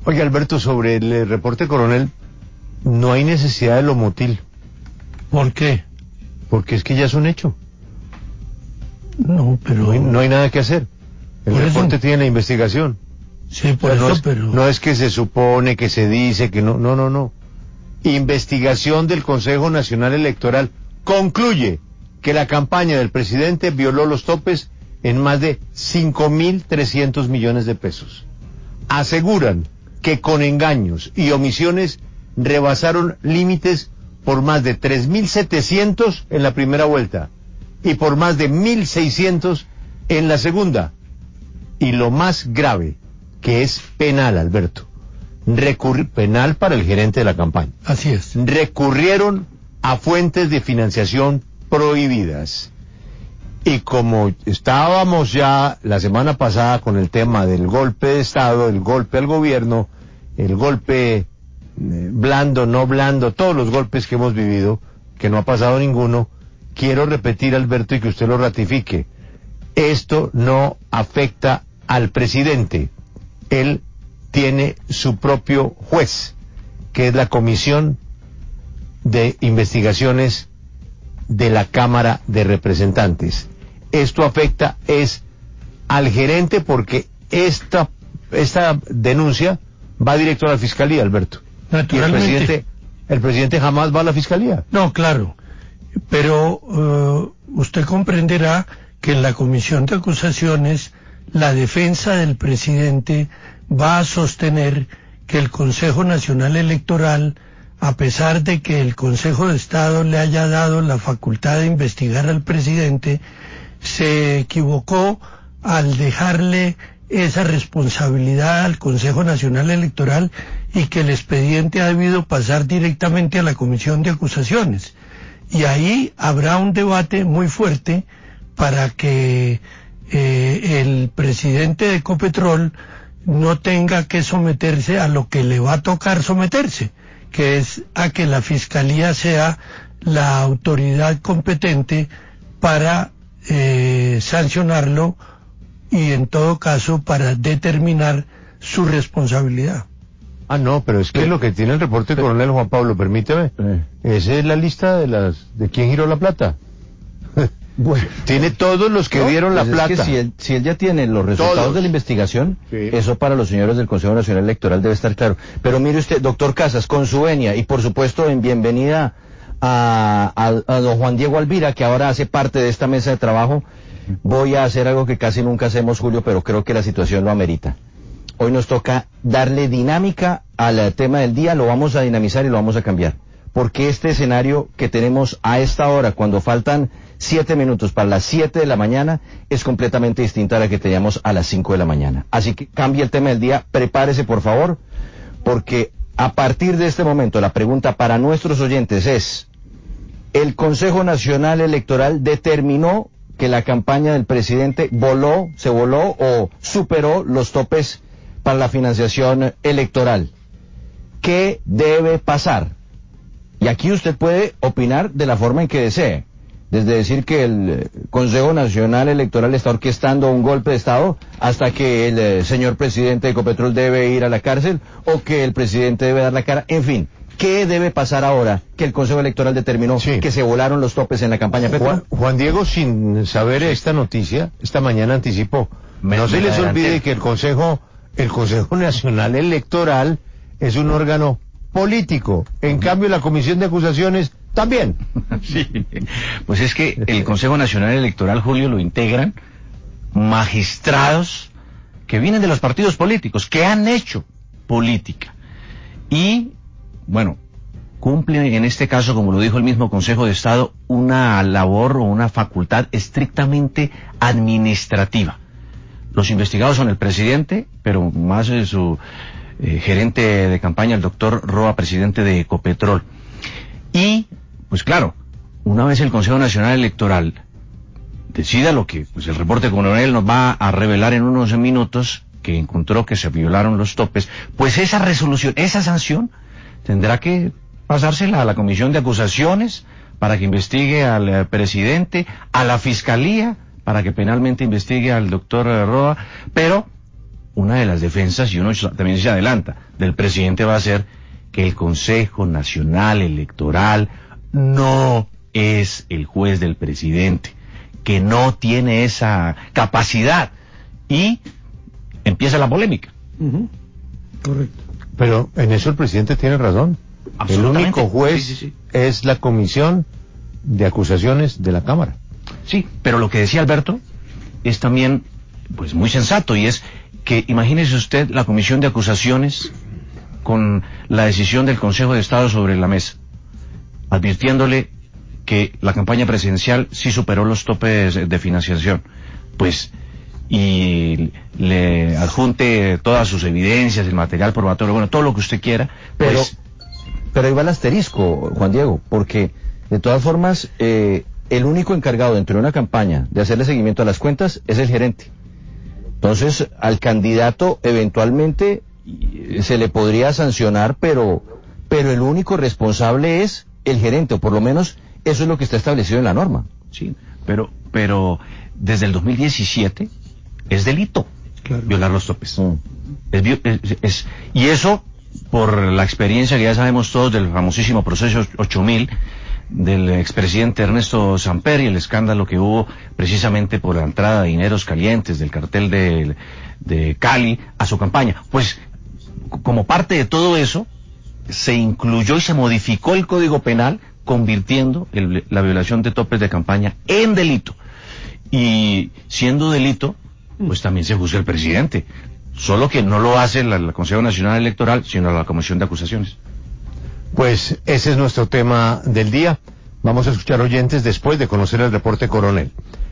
Oye, Alberto, sobre el reporte coronel, no hay necesidad de lo motil. ¿Por qué? Porque es que ya es un hecho. No, pero... No hay nada que hacer. El reporte tiene la investigación. Sí, por eso, pero... No es que se supone, que se dice, que no. No. Investigación del Consejo Nacional Electoral concluye que la campaña del presidente violó los topes en más de 5.300 millones de pesos. Aseguran que con engaños y omisiones rebasaron límites por más de 3.700 en la primera vuelta y por más de 1.600 en la segunda. Y lo más grave, que es penal, Alberto, penal para el gerente de la campaña. Así es. Recurrieron a fuentes de financiación prohibidas. Y como estábamos ya la semana pasada con el tema del golpe de Estado, el golpe al gobierno, el golpe blando, no blando, todos los golpes que hemos vivido, que no ha pasado ninguno, quiero repetir, Alberto, y que usted lo ratifique. Esto no afecta al presidente. Él tiene su propio juez, que es la Comisión de Investigaciones de la Cámara de Representantes. Esto afecta al gerente porque esta denuncia va directo a la Fiscalía, Alberto. Naturalmente. Y el presidente jamás va a la Fiscalía. No, claro. Pero usted comprenderá que en la Comisión de Acusaciones la defensa del presidente va a sostener que el Consejo Nacional Electoral, a pesar de que el Consejo de Estado le haya dado la facultad de investigar al presidente, se equivocó al dejarle esa responsabilidad al Consejo Nacional Electoral y que el expediente ha debido pasar directamente a la Comisión de Acusaciones. Y ahí habrá un debate muy fuerte para que el presidente de Ecopetrol no tenga que someterse a lo que le va a tocar someterse, que es a que la Fiscalía sea la autoridad competente para sancionarlo y en todo caso para determinar su responsabilidad. Ah, no, pero es que lo que tiene el reporte coronel, Juan Pablo, permíteme, esa es la lista de quién giró la plata. Bueno, tiene todos los que dieron la plata. Es que si él ya tiene los resultados de la investigación, sí, eso para los señores del Consejo Nacional Electoral debe estar claro. Pero mire usted, doctor Casas, con su venia, y por supuesto en bienvenida a don Juan Diego Alvira, que ahora hace parte de esta mesa de trabajo, voy a hacer algo que casi nunca hacemos, Julio, pero creo que la situación lo amerita. Hoy nos toca darle dinámica al tema del día, lo vamos a dinamizar y lo vamos a cambiar. Porque este escenario que tenemos a esta hora, cuando faltan 7 minutos para las 7 de la mañana, es completamente distinta a la que teníamos a las 5 de la mañana. Así que cambie el tema del día, prepárese por favor, porque a partir de este momento la pregunta para nuestros oyentes es: ¿el Consejo Nacional Electoral determinó que la campaña del presidente se voló o superó los topes para la financiación electoral? ¿Qué debe pasar? Y aquí usted puede opinar de la forma en que desee, desde decir que el Consejo Nacional Electoral está orquestando un golpe de Estado hasta que el señor presidente de Ecopetrol debe ir a la cárcel o que el presidente debe dar la cara, en fin. ¿Qué debe pasar ahora que el Consejo Electoral determinó que se volaron los topes en la campaña Petro? Juan Diego, sin saber esta noticia, esta mañana anticipó. No se les olvide que el Consejo Nacional Electoral es un órgano político. En cambio, la Comisión de Acusaciones también. Sí, pues es que el Consejo Nacional Electoral, Julio, lo integran magistrados que vienen de los partidos políticos, que han hecho política. Y, bueno, cumple en este caso, como lo dijo el mismo Consejo de Estado, una labor o una facultad estrictamente administrativa. Los investigados son el presidente, pero más su gerente de campaña, el doctor Roa, presidente de Ecopetrol. Y, pues claro, una vez el Consejo Nacional Electoral decida lo que pues el reporte coronel nos va a revelar en unos minutos, que encontró que se violaron los topes, pues esa resolución, esa sanción, tendrá que pasársela a la Comisión de Acusaciones para que investigue al presidente, a la Fiscalía para que penalmente investigue al doctor Roa, pero una de las defensas, y uno también se adelanta, del presidente va a ser que el Consejo Nacional Electoral no es el juez del presidente, que no tiene esa capacidad, y empieza la polémica. Correcto. Pero en eso el presidente tiene razón. El único juez es la comisión de acusaciones de la Cámara. Sí, pero lo que decía Alberto es también pues muy sensato, y es que imagínese usted la comisión de acusaciones con la decisión del Consejo de Estado sobre la mesa, advirtiéndole que la campaña presidencial sí superó los topes de financiación, pues, y le adjunte todas sus evidencias, el material probatorio, bueno, todo lo que usted quiera, pues... Pero ahí va el asterisco, Juan Diego, porque de todas formas el único encargado dentro de una campaña de hacerle seguimiento a las cuentas es el gerente. Entonces, al candidato eventualmente se le podría sancionar, pero el único responsable es el gerente, o por lo menos eso es lo que está establecido en la norma. Sí, pero desde el 2017 es delito violar los topes. Y eso, por la experiencia que ya sabemos todos del famosísimo proceso 8000, del expresidente Ernesto Samper y el escándalo que hubo precisamente por la entrada de dineros calientes del cartel de Cali a su campaña. Pues, como parte de todo eso, se incluyó y se modificó el Código Penal, convirtiendo la violación de topes de campaña en delito. Y siendo delito, pues también se juzga el presidente. Solo que no lo hace el Consejo Nacional Electoral, sino la Comisión de Acusaciones. Pues ese es nuestro tema del día. Vamos a escuchar oyentes después de conocer el reporte Coronel.